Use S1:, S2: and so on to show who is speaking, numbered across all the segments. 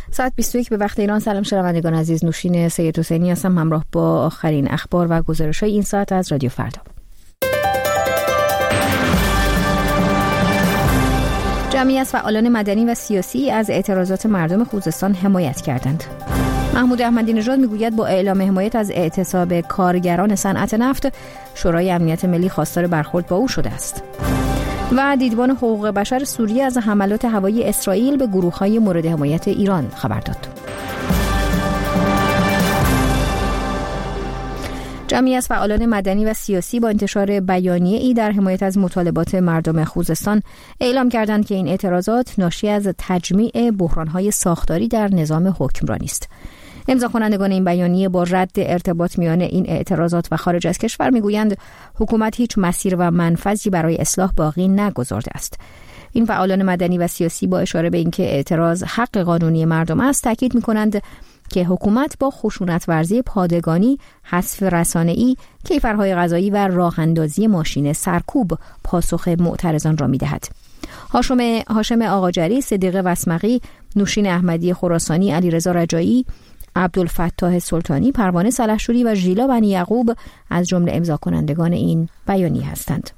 S1: ساعت 21 به وقت ایران. سلام شنوندگان عزیز، نوشین سید حسینی هستم همراه با آخرین اخبار و گزارش‌های این ساعت از رادیو فردا. جمعی از فعالان مدنی و سیاسی از اعتراضات مردم خوزستان حمایت کردند. محمود احمدی نژاد میگوید با اعلام حمایت از اعتصاب کارگران صنعت نفت، شورای امنیت ملی خواستار برخورد با او شده است. و دیدبان حقوق بشر سوریه از حملات هوایی اسرائیل به گروه‌های مورد حمایت ایران خبر داد. جمعی از فعالان مدنی و سیاسی با انتشار بیانیه‌ای در حمایت از مطالبات مردم خوزستان اعلام کردند که این اعتراضات ناشی از تجمیع بحران‌های ساختاری در نظام حکمرانی است. امضا کنندگان این بیانیه با رد ارتباط میان این اعتراضات و خارج از کشور میگویند حکومت هیچ مسیر و منفذی برای اصلاح باقی نگذارده است. این فعالان مدنی و سیاسی با اشاره به اینکه اعتراض حق قانونی مردم است تاکید می‌کنند که حکومت با خشونت ورزی پادگانی، حذف رسانه‌ای، کیفرهای غذایی و راه‌اندازی ماشین سرکوب پاسخ معترضان را می‌دهد. هاشم آقاجری، صدیقه وسمقی، نوشین احمدی خراسانی، علیرضا رجایی، عبدالفتاح سلطانی، پروانه سلحشوری و ژیلا بنی یعقوب از جمله امضا کنندگان این بیانیه هستند.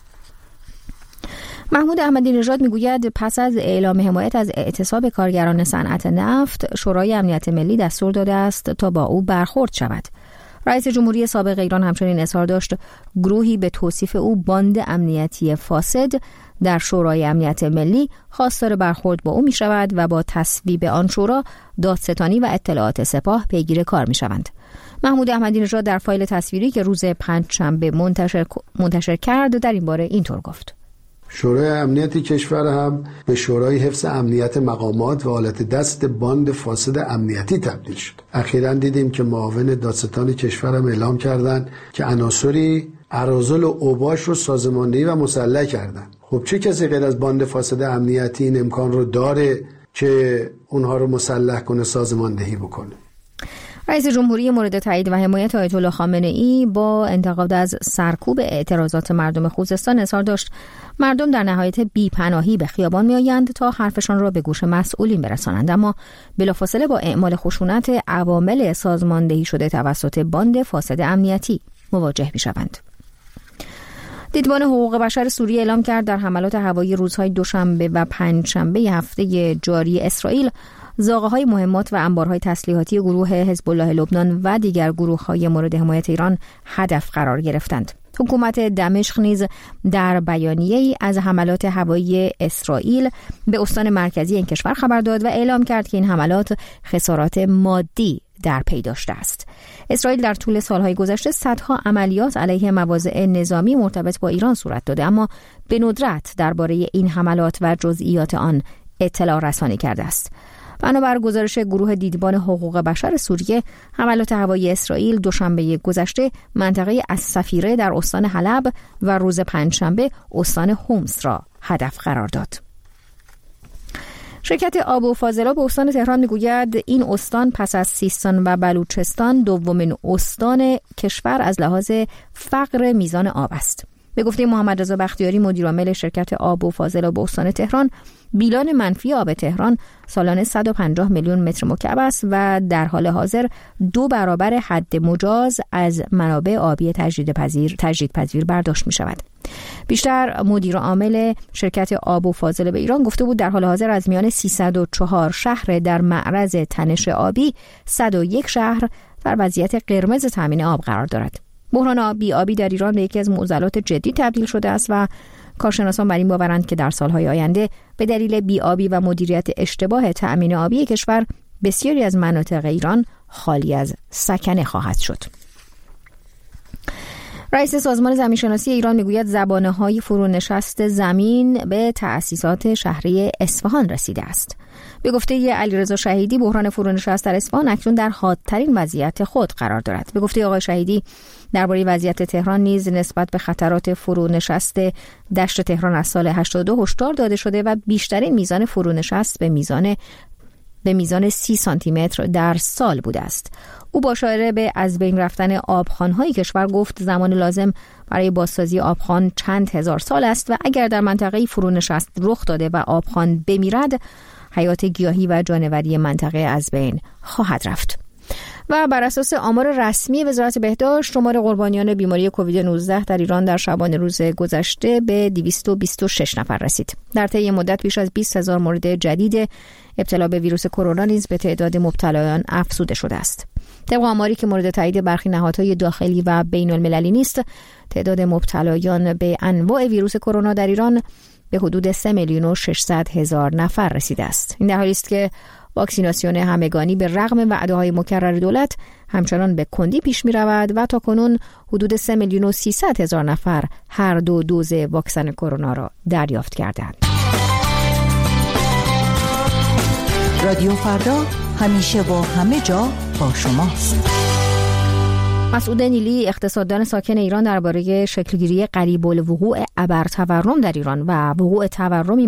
S1: محمود احمدی نژاد میگوید پس از اعلام حمایت از اعتصاب کارگران صنعت نفت، شورای امنیت ملی دستور داده است تا با او برخورد شود. رئیس جمهوری سابق ایران همچنین اظهار داشت گروهی به توصیف او باند امنیتی فاسد در شورای امنیت ملی خواستار برخورد با او می شود و با تصویب آن شورا دادستانی و اطلاعات سپاه پیگیر کار می شوند. محمود احمدی نژاد در فایل تصویری که روز پنجشنبه منتشر کرد در این باره اینطور گفت:
S2: شورای امنیت کشور هم به شورای حفظ امنیت مقامات و آلت دست باند فاسد امنیتی تبدیل شد. اخیراً دیدیم که معاون دادستان کشور هم اعلام کردند که عناصری اراذل و اوباش رو سازماندهی و مسلح کردن. خب چه کسی غیر از باند فاسد امنیتی این امکان رو داره که اونها رو مسلح کنه، سازماندهی بکنه؟
S1: رئیس جمهوری مورد تایید و حمایت آیت الله خامنه‌ای با انتقاد از سرکوب اعتراضات مردم خوزستان اظهار داشت مردم در نهایت بی‌پناهی به خیابان می‌آیند تا حرفشان را به گوش مسئولین برسانند، اما بلافاصله با اعمال خشونت عوامل سازماندهی شده توسط باند فاسد امنیتی مواجه می‌شوند. دیدبان حقوق بشر سوریه اعلام کرد در حملات هوایی روزهای دوشنبه و پنجشنبه هفته جاری اسرائیل زاغه‌های مهمات و انبارهای تسلیحاتی گروه حزب الله لبنان و دیگر گروه‌های مورد حمایت ایران هدف قرار گرفتند. حکومت دمشق نیز در بیانیه‌ای از حملات هوایی اسرائیل به استان مرکزی این کشور خبر داد و اعلام کرد که این حملات خسارات مادی در پی داشته است. اسرائیل در طول سالهای گذشته صدها عملیات علیه مواضع نظامی مرتبط با ایران صورت داده، اما به ندرت درباره این حملات و جزئیات آن اطلاع رسانی کرده است. بنابر گزارش گروه دیدبان حقوق بشر سوریه، حملات هوایی اسرائیل دوشنبه گذشته منطقه السفیره در استان حلب و روز پنجشنبه استان حمص را هدف قرار داد. شرکت آب و فاضلاب به استان تهران میگوید این استان پس از سیستان و بلوچستان دومین استان کشور از لحاظ فقر میزان آب است. به گفته محمد رضا بختیاری مدیرعامل شرکت آب و فاضلاب استان تهران، بیلان منفی آب تهران سالانه 150 میلیون متر مکعب است و در حال حاضر 2 برابر حد مجاز از منابع آبی تجدیدپذیر برداشت می شود. بیشتر مدیر عامل شرکت آب و فاضلاب ایران گفته بود در حال حاضر از میان 304 شهر در معرض تنش آبی 101 شهر در وضعیت قرمز تامین آب قرار دارد. بحران بی‌آبی در ایران به یکی از معضلات جدی تبدیل شده است و کارشناسان بر این باورند که در سالهای آینده به دلیل بی‌آبی و مدیریت اشتباه تأمین آبی کشور بسیاری از مناطق ایران خالی از سکنه خواهد شد. رئیس سازمان زمین‌شناسی ایران میگوید زبانه‌های فرونشست زمین به تأسیسات شهری اصفهان رسیده است. به گفته علیرضا شهیدی بحران فرونشست در اصفهان اکنون در حادترین وضعیت خود قرار دارد. به گفته آقای شهیدی درباره وضعیت تهران نیز نسبت به خطرات فرونشست دشت تهران از سال 82 هشدار داده شده و بیشترین میزان فرونشست به میزان 30 سانتی متر در سال بوده است. او با اشاره به از بین رفتن آبخوان‌های کشور گفت زمان لازم برای بازسازی آبخوان چند هزار سال است و اگر در منطقه فرونشست رخ داده و آبخوان بمیرد حیات گیاهی و جانوری منطقه از بین خواهد رفت. و بر اساس آمار رسمی وزارت بهداشت، شمار قربانیان بیماری کووید 19 در ایران در شبانه روز گذشته به 226 نفر رسید. در طی مدت بیش از 20,000 مورد جدید ابتلا به ویروس کرونا نیز به تعداد مبتلایان افزوده شده است. طبق آماری که مورد تایید برخی نهادهای داخلی و بین المللی نیست، تعداد مبتلایان به انواع ویروس کرونا در ایران به حدود 3,600,000 نفر رسیده است. این در حالی است که واکسیناسیون همگانی به رغم وعده‌های مکرر دولت همچنان به کندی پیش می‌رود و تاکنون حدود 3,300,000 نفر هر دو دوز واکسن کرونا را دریافت کردند.
S3: رادیو فردا همیشه و همه جا با شماست.
S1: مسعود نیلی، اقتصاددان ساکن ایران، درباره شکلگیری قریب الوقوع ابرتورم در ایران و وقوع تورمی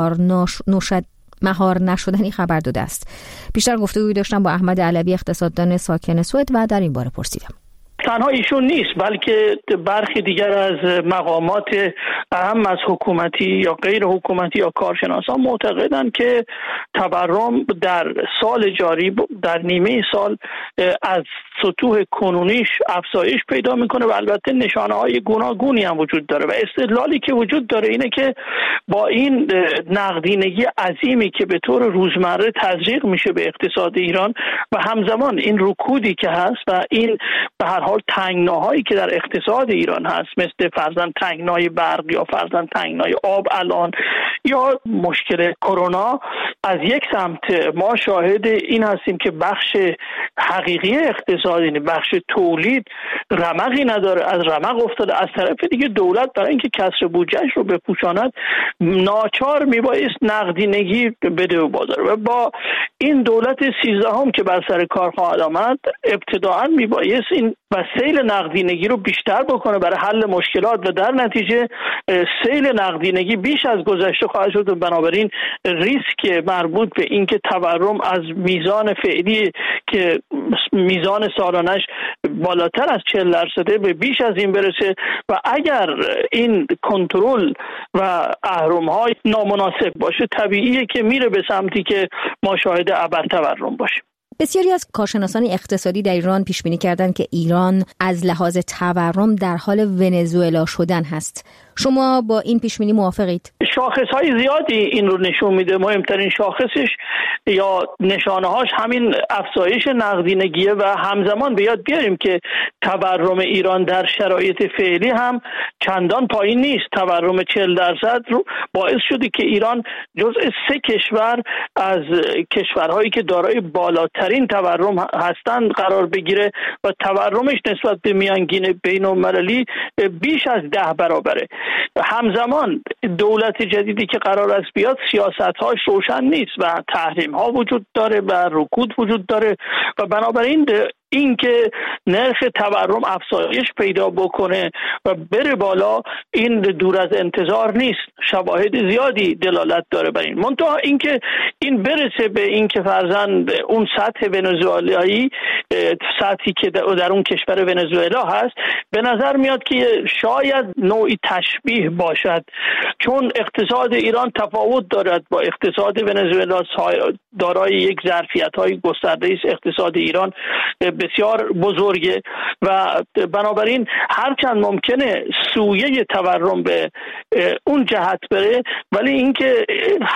S1: مهار نشدنی خبر داده است. بیشتر گفتگوی داشتم با احمد علوی، اقتصاددان ساکن سوئد، و در این باره پرسیدم.
S4: تنها ایشون نیست، بلکه برخی دیگر از مقامات اهم از حکومتی یا غیر حکومتی یا کارشناسان معتقدند که تورم در سال جاری در نیمه سال از سطوح کنونیش افزایش پیدا میکنه و البته نشانه‌های گوناگونی هم وجود داره و استدلالی که وجود داره اینه که با این نقدینگی عظیمی که به طور روزمره تزریق میشه به اقتصاد ایران و همزمان این رکودی که هست و این به هر حال تنگناهایی که در اقتصاد ایران هست، مثل فرضاً تنگنای برق یا فرضاً تنگنای آب الان یا مشکل کرونا، از یک سمت ما شاهد این هستیم که بخش حقیقی اقتصاد، یعنی بخش تولید، رمقی نداره، از رمق افتاده. از طرف دیگه دولت برای اینکه کسر بودجه‌اش رو بپوشاند ناچار میبایست نقدینگی بده به بازار و با این دولت 13 که بر سر کار خواهد آمد ابتداعاً میبایست این و سیل نقدینگی رو بیشتر بکنه برای حل مشکلات و در نتیجه سیل نقدینگی بیش از گذشته خواهد شد و بنابراین ریسک مربوط به اینکه تورم از میزان فعلی که میزان سالانش بالاتر از 40% به بیش از این برسه و اگر این کنترل و اهرم‌های نامناسب باشه طبیعیه که میره به سمتی که ما شاهد ابرتورم باشیم.
S1: بسیاری از کارشناسان اقتصادی در ایران پیش بینی کردند که ایران از لحاظ تورم در حال ونزوئلا شدن هست. شما با این پیش بینی موافقید؟
S4: شاخص‌های زیادی این رو نشون میده. مهمترین شاخصش یا نشانه‌هاش همین افزایش نقدینگیه و همزمان به یاد بیاریم که تورم ایران در شرایط فعلی هم چندان پایین نیست. تورم 40% رو باعث شده که ایران جزء 3 کشور از کشورهایی که دارای بالاترین تورم هستند قرار بگیره و تورمش نسبت به میانگین بین‌المللی بیش از 10 برابره. همزمان دولت جدیدی که قرار است بیاد سیاست‌هاش روشن نیست و تحریم‌ها وجود داره و رکود وجود داره و بنابراین این که نرخ تورم افزایش پیدا بکنه و بره بالا این دور از انتظار نیست. شواهد زیادی دلالت داره بر این. منتها این که این برسه به این که فرضاً اون سطح ونزوئلایی، سطحی که در اون کشور ونزوئلا هست، به نظر میاد که شاید نوعی تشبیه باشد، چون اقتصاد ایران تفاوت دارد با اقتصاد ونزوئلا، دارای یک ظرفیت‌های گسترده است. اقتصاد ایران بسیار بزرگه و بنابراین هرچند ممکنه سویه تورم به اون جهت بره، ولی اینکه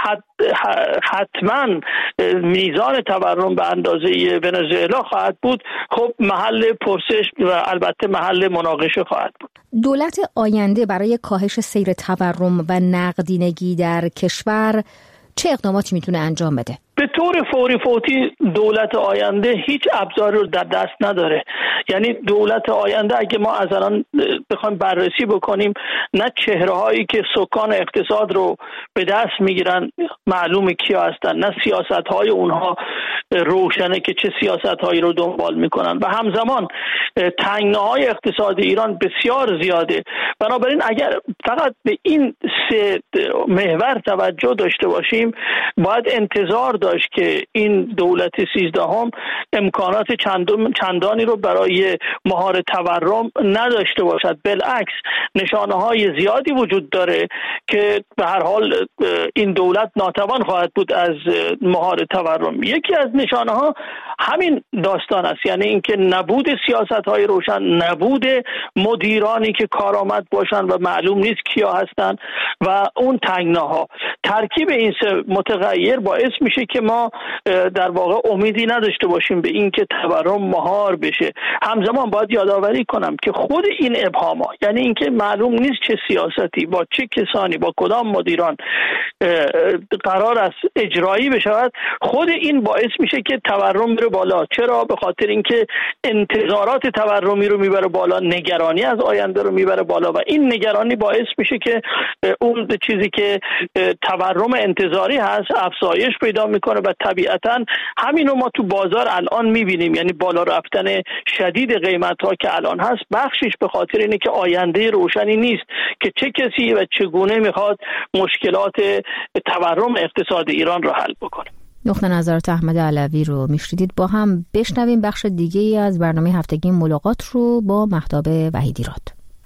S4: حتما میزان تورم به اندازه ونزوئلا خواهد بود، خب محل پرسش و البته محل مناقشه خواهد بود.
S1: دولت آینده برای کاهش سیر تورم و نقدینگی در کشور چه اقداماتی میتونه انجام بده؟
S4: به طور فوری فوتی دولت آینده هیچ ابزاری رو در دست نداره. یعنی دولت آینده اگه ما از الان بخوایم بررسی بکنیم، نه چهره‌هایی که سکان اقتصاد رو به دست میگیرن معلومه کیا هستن، نه سیاست‌های اونها روشنه که چه سیاست‌هایی رو دنبال میکنن و همزمان تنگناهای اقتصاد ایران بسیار زیاده. بنابراین اگر فقط به این 3 محور توجه داشته باشیم، باید انتظار داشت که این دولت 13 امکانات چندانی رو برای مهار تورم نداشته باشد. بالعکس نشانه های زیادی وجود داره که به هر حال این دولت ناتوان خواهد بود از مهار تورم. یکی از نشانه ها همین داستان است، یعنی اینکه نبود سیاست های روشن، نبود مدیرانی که کارآمد باشن و معلوم نیست کیا هستن و اون تنگناها. ترکیب این سه متغیر باعث میشه که ما در واقع امیدی نداشته باشیم به اینکه تورم مهار بشه. همزمان باید یادآوری کنم که خود این ابهام‌ها، یعنی اینکه معلوم نیست چه سیاستی با چه کسانی با کدام مدیران قرار است اجرایی بشود، خود این باعث میشه که تورم بره بالا. چرا؟ به خاطر اینکه انتظارات تورمی رو میبره بالا، نگرانی از آینده رو میبره بالا و این نگرانی باعث میشه که اون چیزی که تورم انتظاری هست افزایش پیدا میکنه و طبیعتاً همین رو ما تو بازار الان میبینیم، یعنی بالا رفتن شدید قیمت ها که الان هست بخشش به خاطر اینه که آینده روشنی نیست که چه کسی و چگونه میخواد مشکلات تورم اقتصاد ایران رو حل بکنه.
S1: نقطه نظرات احمد علوی رو میشنیدید. با هم بشنویم بخش دیگه‌ای از برنامه هفتگی ملاقات رو با مهتاب وحیدیراد.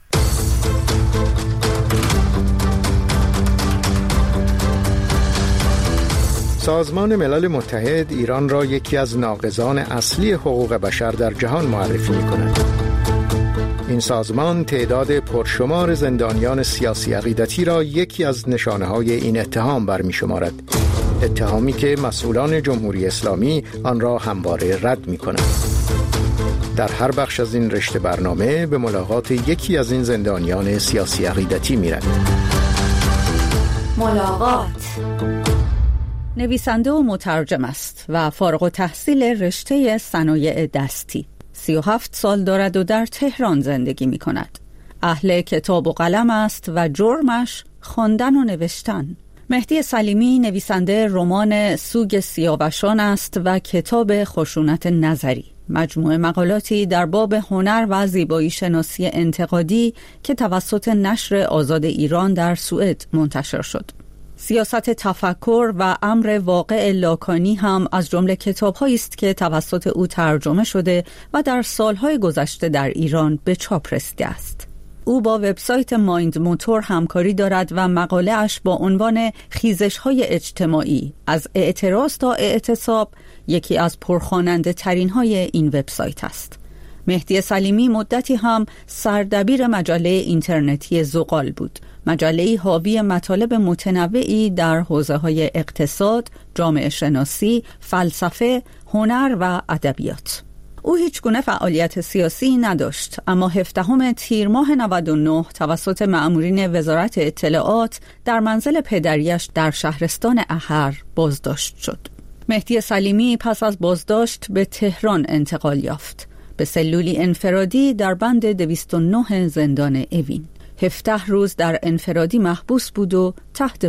S5: سازمان ملل متحد ایران را یکی از ناقضان اصلی حقوق بشر در جهان معرفی می‌کند. این سازمان تعداد پرشمار زندانیان سیاسی عقیدتی را یکی از نشانه‌های این اتهام برمی‌شمارد. اتهامی که مسئولان جمهوری اسلامی آن را همواره رد می‌کنند. در هر بخش از این رشته برنامه به ملاقات یکی از این زندانیان سیاسی عقیدتی می‌رویم.
S3: ملاقات.
S6: نویسنده و مترجم است و فارغ التحصیل رشته صنایع دستی. 37 سال دارد و در تهران زندگی می کند. اهل کتاب و قلم است و جرمش خواندن و نوشتن. مهدی سلیمی نویسنده رمان سوگ سیاوشان است و کتاب خشونت نظری، مجموعه مقالاتی در باب هنر و زیبایی شناسی انتقادی که توسط نشر آزاد ایران در سوئد منتشر شد. سیاست تفکر و امر واقع لاکانی هم از جمله کتاب‌هایی است که توسط او ترجمه شده و در سالهای گذشته در ایران به چاپ رسیده است. او با وبسایت مایند موتور همکاری دارد و مقاله اش با عنوان خیزش‌های اجتماعی از اعتراض تا اعتصاب یکی از پرخواننده ترین های این وبسایت است. مهدی سلیمی مدتی هم سردبیر مجله اینترنتی زغال بود، مجله‌ای حاوی مطالب متنوعی در حوزه‌های اقتصاد، جامعه شناسی، فلسفه، هنر و ادبیات. او هیچ گونه فعالیت سیاسی نداشت، اما 17 تیر ماه 99 توسط مأمورین وزارت اطلاعات در منزل پدریش در شهرستان احر بازداشت شد. مهدی سلیمی پس از بازداشت به تهران انتقال یافت، به سلولی انفرادی در بند 209 زندان اوین. 17 روز در انفرادی محبوس بود و تحت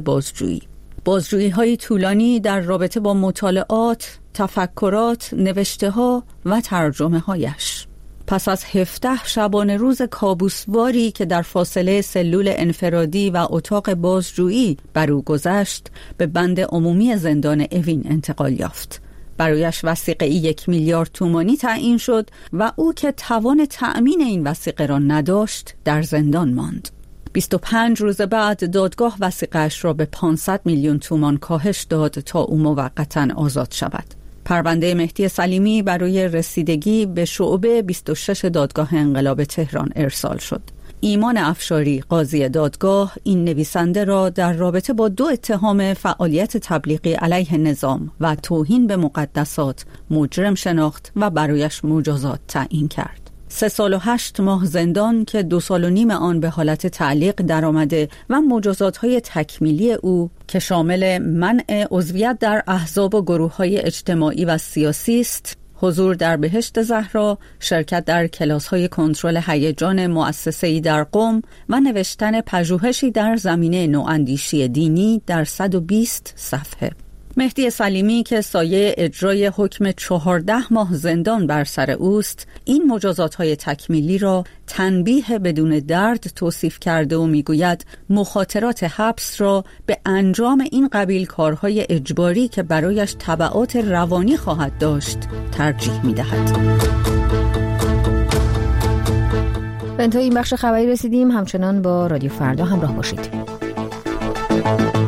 S6: بازجویی های طولانی در رابطه با مطالعات، تفکرات، نوشته‌ها و ترجمه هایش. پس از 17 شبانه روز کابوسواری که در فاصله سلول انفرادی و اتاق بازجویی بر او گذشت، به بند عمومی زندان اوین انتقال یافت. برایش وثیقه 1 میلیارد تومانی تعیین شد و او که توان تأمین این وثیقه را نداشت در زندان ماند. 25 روز بعد دادگاه وثیقه‌اش را به 500 میلیون تومان کاهش داد تا او موقتاً آزاد شود. پرونده مهدی سلیمی برای رسیدگی به شعبه 26 دادگاه انقلاب تهران ارسال شد. ایمان افشاری قاضی دادگاه این نویسنده را در رابطه با 2 اتهام فعالیت تبلیغی علیه نظام و توهین به مقدسات مجرم شناخت و برایش مجازات تعیین کرد. 3 سال و 8 ماه زندان که 2 سال و نیم آن به حالت تعلیق درآمده و مجازات‌های تکمیلی او که شامل منع عضویت در احزاب و گروه‌های اجتماعی و سیاسی است، حضور در بهشت زهرا، شرکت در کلاس‌های کنترل هیجان مؤسسه‌ای در قم و نوشتن پژوهشی در زمینه نواندیشی دینی در 120 صفحه. مهدی سلیمی که سایه اجرای حکم 14 ماه زندان بر سر اوست، این مجازات‌های تکمیلی را تنبیه بدون درد توصیف کرده و میگوید مخاطرات حبس را به انجام این قبیل کارهای اجباری که برایش تبعات روانی خواهد داشت ترجیح می‌دهد.
S1: به انتهای این بخش خبری رسیدیم. همچنان با رادیو فردا همراه باشید.